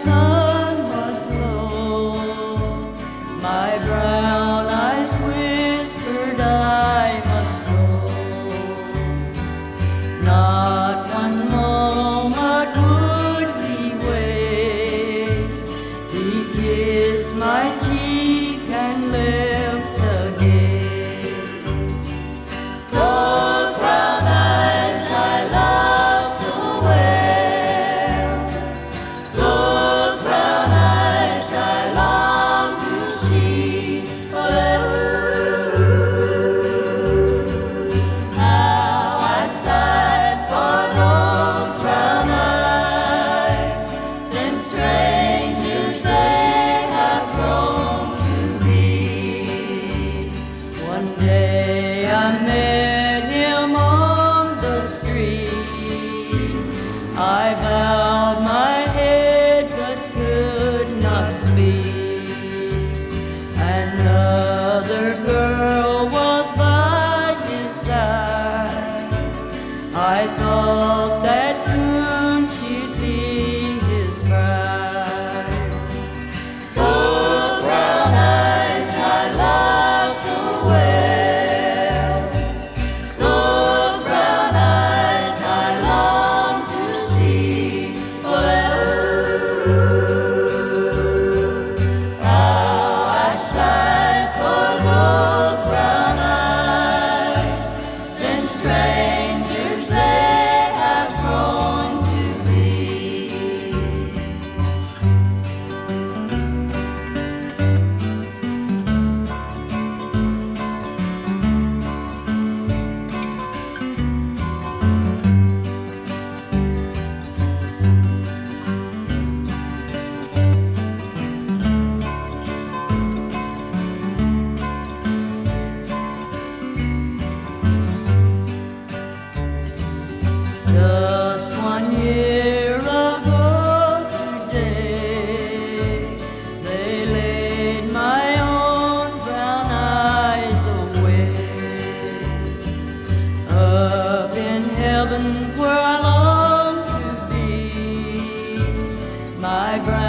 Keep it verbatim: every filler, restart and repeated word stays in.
sun was low, my brown eyes whispered I must go. Not one moment would he wait. He kissed my cheek and left the gate. Those brown eyes I love so well, those brown eyes I long to see. Oh, how I sighed for those brown eyes, since strangers they have grown to be. One day I met him on the street. I bowed my head but could not speak. Another girl was by his side. I thought that soon she'd be his bride. Those brown eyes I love so well, those brown eyes I long to see. Oh, how I sighed for those brown eyes, since strangers they have grown to be. Just one year ago today, they laid my own brown eyes away. Up in heaven where I long to be, my brown